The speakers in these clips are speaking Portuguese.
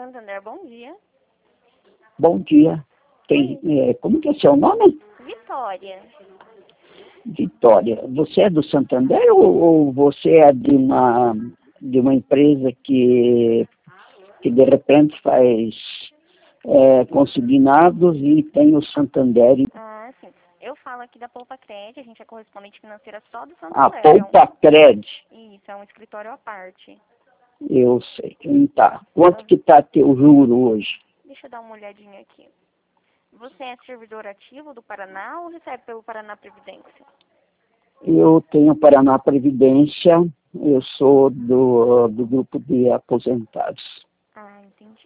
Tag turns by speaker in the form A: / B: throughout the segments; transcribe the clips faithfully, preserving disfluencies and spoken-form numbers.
A: Santander, bom dia.
B: Bom dia. Tem, é, como que é seu nome?
A: Vitória.
B: Vitória. Você é do Santander ou, ou você é de uma, de uma empresa que, que de repente faz é, consignados e tem o Santander?
A: Ah, sim. Eu falo aqui da Poupa Cred, a gente é correspondente financeira só do
B: A
A: Santander.
B: Poupa Cred.
A: É um... Isso, é um escritório à parte.
B: Eu sei. Tá. Quanto que está teu juro hoje?
A: Deixa eu dar uma olhadinha aqui. Você é servidor ativo do Paraná ou recebe pelo Paraná Previdência?
B: Eu tenho Paraná Previdência, eu sou do, do grupo de aposentados.
A: Ah, entendi.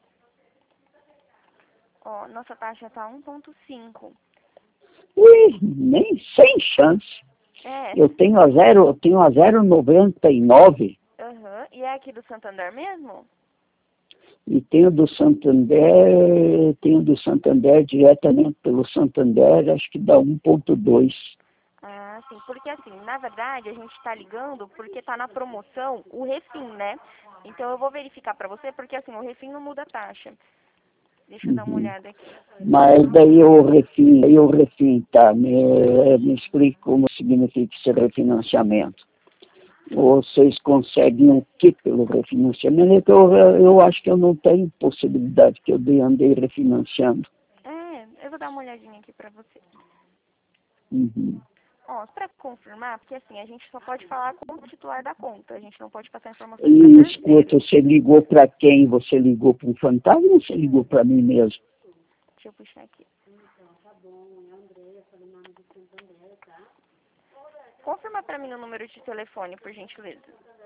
A: Ó, nossa taxa tá um ponto cinco.
B: Ui, nem sem chance.
A: É.
B: Eu tenho a zero, eu tenho a zero vírgula noventa e nove.
A: Aham. E é aqui do Santander mesmo?
B: E tenho do Santander, tenho do Santander diretamente pelo Santander, acho que dá um ponto dois.
A: Ah, sim. Porque assim, na verdade, a gente tá ligando porque tá na promoção o Refin, né? Então eu vou verificar pra você, porque assim, o Refin não muda a taxa. Deixa eu dar uma
B: Uhum.
A: olhada aqui.
B: Mas daí o refin, aí o refin, tá, me, me explica como significa esse refinanciamento. Vocês conseguem o que pelo refinanciamento? Eu, eu acho que eu não tenho possibilidade, que eu andei refinanciando.
A: É, eu vou dar uma olhadinha aqui pra você.
B: Uhum.
A: Ó, pra confirmar, porque assim, a gente só pode falar com o titular da conta, a gente não pode passar informações pra
B: E
A: terceiro.
B: escuta, você ligou para quem? Você ligou para um fantasma ou você ligou para mim mesmo?
A: Deixa eu puxar aqui. Confirma pra mim o número de telefone, por gentileza.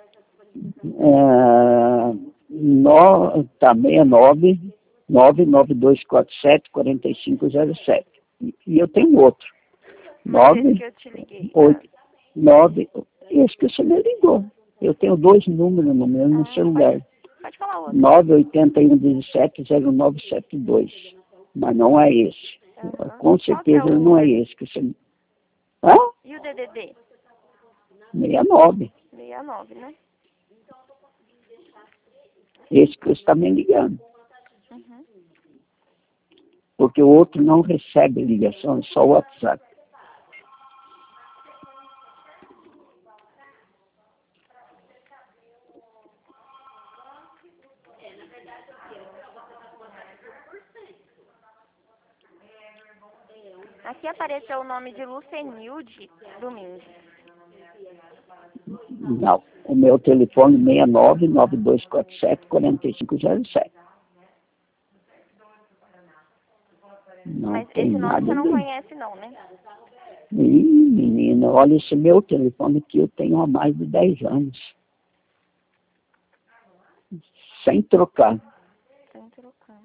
B: É, no, tá, sessenta e nove, nove nove dois quatro sete, quatro cinco zero sete. E, e eu tenho outro.
A: Mas esse
B: nove,
A: que eu te liguei.
B: oito, nove, esse que você me ligou. Eu tenho dois números no mesmo
A: Ah,
B: celular.
A: pode, pode falar outro.
B: nove oito um dezessete zero nove sete dois. Mas não é esse.
A: Aham.
B: Com
A: Qual que é
B: certeza
A: o
B: não é
A: D-
B: esse que você... Hã?
A: E o D D D?
B: sessenta e nove.
A: sessenta e nove, né?
B: Esse que você está me ligando.
A: Uhum.
B: Porque o outro não recebe ligação, é só o WhatsApp.
A: Aqui apareceu o nome de Lucenilde Domingues.
B: Não. O meu telefone é seis nove nove dois quatro sete quatro cinco zero sete. Não
A: Mas
B: tem
A: esse nome
B: nada
A: você não
B: de...
A: conhece não, né?
B: Ih, menina, olha esse meu telefone que eu tenho há mais de dez anos. Sem trocar.
A: Sem trocar.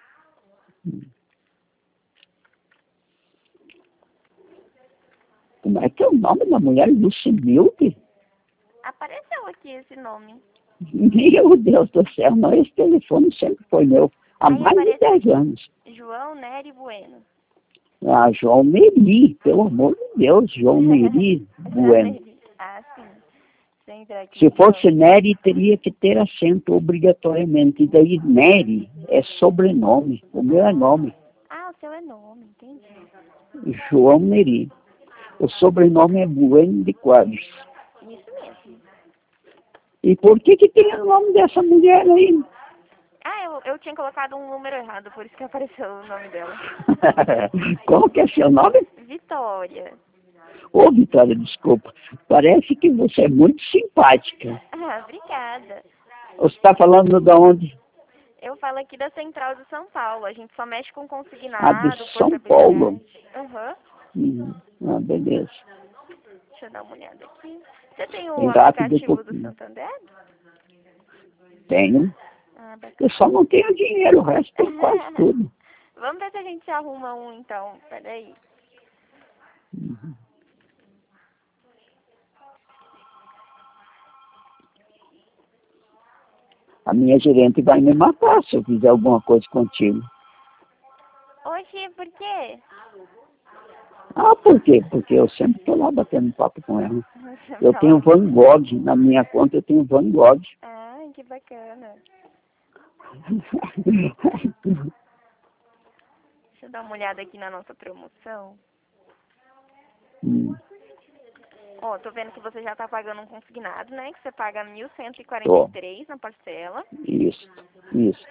B: Como é que é o nome da mulher? Lucimilde?
A: Apareceu aqui esse nome.
B: Meu Deus do céu, não, esse telefone sempre foi meu. Há
A: Aí
B: mais de
A: apareceu
B: dez
A: aqui,
B: anos.
A: João Nery Bueno.
B: Ah, João Meri, pelo amor de Deus, João Meri, bueno.
A: Ah, sim. Deixa eu entrar aqui
B: Se
A: no
B: fosse
A: banco.
B: Nery, teria que ter acento obrigatoriamente. E daí Nery é sobrenome, o meu é nome,
A: Ah, o seu é nome, entendi.
B: João Meri. O sobrenome é Bueno de Quadros.
A: Isso mesmo.
B: E por que que tem o nome dessa mulher aí?
A: Ah, eu, eu tinha colocado um número errado, por isso que apareceu o nome dela.
B: Como que é seu nome?
A: Vitória.
B: Ô, Vitória, desculpa. Parece que você é muito simpática.
A: Ah, obrigada.
B: Você está falando de onde?
A: Eu falo aqui da Central de São Paulo. A gente só mexe com
B: Ah, de
A: consignado,
B: São Paulo.
A: portabilidade. Aham.
B: Hum, ah, beleza.
A: Deixa eu dar uma olhada aqui. Você tem o
B: Bem rápido um
A: aplicativo do
B: pouquinho.
A: Santander?
B: Tenho.
A: Ah,
B: Eu
A: bacana.
B: só não tenho dinheiro, o resto tem quase tudo.
A: Vamos ver se a gente arruma um, então. Peraí.
B: Uhum. A minha gerente vai me matar se eu fizer alguma coisa contigo.
A: Oxi, por quê?
B: Ah, por quê? Porque eu sempre estou lá batendo papo com ela.
A: Você
B: Eu
A: fala
B: tenho
A: muito.
B: Van Gogh, na minha conta eu tenho Van Gogh.
A: Ah, que bacana. Deixa eu dar uma olhada aqui na nossa promoção.
B: Hum.
A: Ó, tô vendo que você já tá pagando um consignado, né? Que você paga mil cento e quarenta e três na parcela.
B: Isso, isso.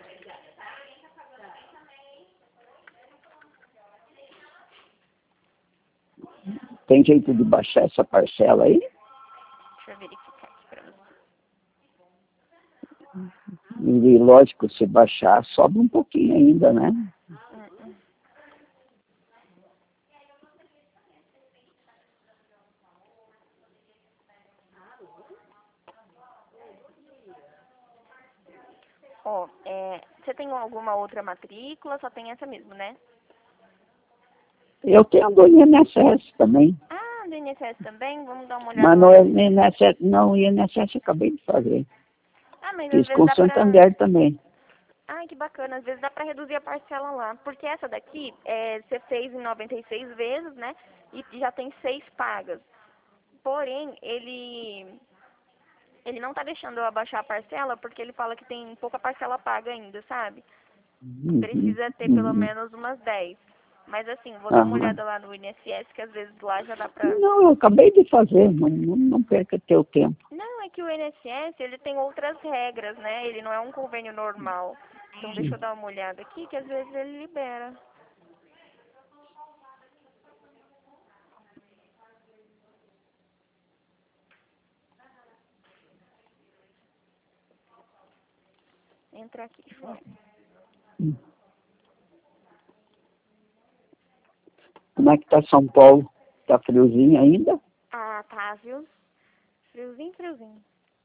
B: Tem jeito de baixar essa parcela aí?
A: Deixa eu verificar aqui pra você.
B: E lógico, se baixar, sobra um pouquinho ainda, né?
A: Hum, hum. Ó, é, você tem alguma outra matrícula? Só tem essa mesmo, né?
B: Eu tenho do I N S S também.
A: Ah, do I N S S também? Vamos dar uma olhada
B: Mas
A: lá.
B: no I N S S, não, o I N S S eu acabei de fazer.
A: Ah, mas às
B: Fiz
A: vezes
B: com
A: dá pra...
B: Santander também.
A: Ai, que bacana. Às vezes dá pra reduzir a parcela lá. Porque essa daqui, é, você fez em noventa e seis vezes, né? E já tem seis pagas. Porém, ele... Ele não tá deixando eu abaixar a parcela porque ele fala que tem pouca parcela paga ainda, sabe?
B: Uhum,
A: Precisa ter pelo
B: uhum.
A: menos umas dez. Mas assim, vou dar uma
B: Aham.
A: olhada lá no I N S S, que às vezes lá já dá pra...
B: Não, eu acabei de fazer, não, não, não perca teu tempo.
A: Não, é que o I N S S, ele tem outras regras, né? Ele não é um convênio normal. Então deixa eu dar uma olhada aqui, que às vezes ele libera. Entra aqui, foi.
B: Hum. Como é que tá São Paulo? Tá friozinho ainda?
A: Ah, tá, viu? Friozinho, friozinho.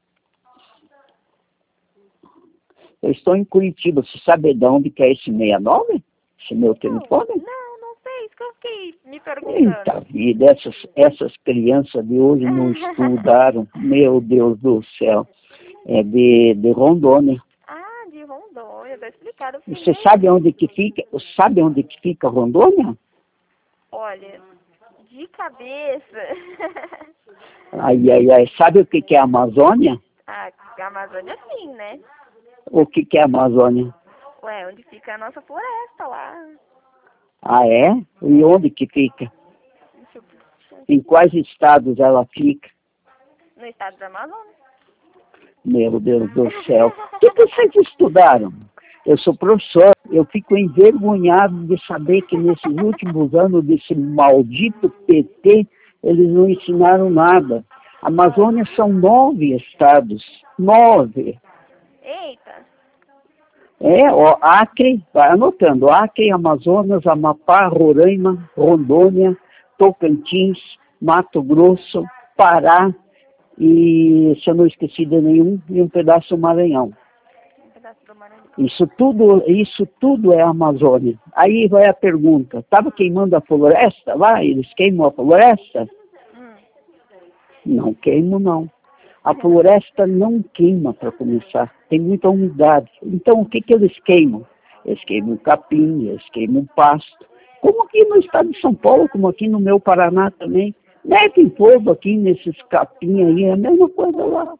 B: Eu estou em Curitiba, você sabe de onde que é esse sessenta e nove? Esse meu
A: Não,
B: telefone?
A: não, não sei, isso que eu fiquei me
B: Eita
A: perguntando.
B: vida, essas, essas crianças de hoje não estudaram, meu Deus do céu. É de, de Rondônia.
A: Ah, de Rondônia, tá explicado pra
B: Você
A: mim.
B: sabe onde que fica? Sabe onde que fica Rondônia?
A: Olha, de cabeça.
B: Ai, ai, ai. Sabe o que que é a Amazônia?
A: Ah, a Amazônia sim, né?
B: O que que é a Amazônia?
A: Ué, onde fica a nossa floresta lá.
B: Ah, é? E onde que fica?
A: Deixa eu puxar
B: Em
A: aqui.
B: quais estados ela fica?
A: No estado do Amazonas.
B: Meu Deus do céu. O que que vocês estudaram? Eu sou professor, eu fico envergonhado de saber que nesses últimos anos desse maldito P T, eles não ensinaram nada. A Amazônia são nove estados. Nove.
A: Eita.
B: É, ó, Acre, vai anotando, Acre, Amazonas, Amapá, Roraima, Rondônia, Tocantins, Mato Grosso, Pará e, se eu não esqueci de nenhum, e um pedaço do Maranhão.
A: Um pedaço do Maranhão.
B: Isso tudo, isso tudo é Amazônia. Aí vai a pergunta, estava queimando a floresta lá? Eles queimam a floresta?
A: Hum.
B: Não queimam, não. A floresta não queima para começar, tem muita umidade. Então o que, que eles queimam? Eles queimam capim, eles queimam pasto. Como aqui no estado de São Paulo, como aqui no meu Paraná também. Metem fogo aqui nesses capim aí, é a mesma coisa lá.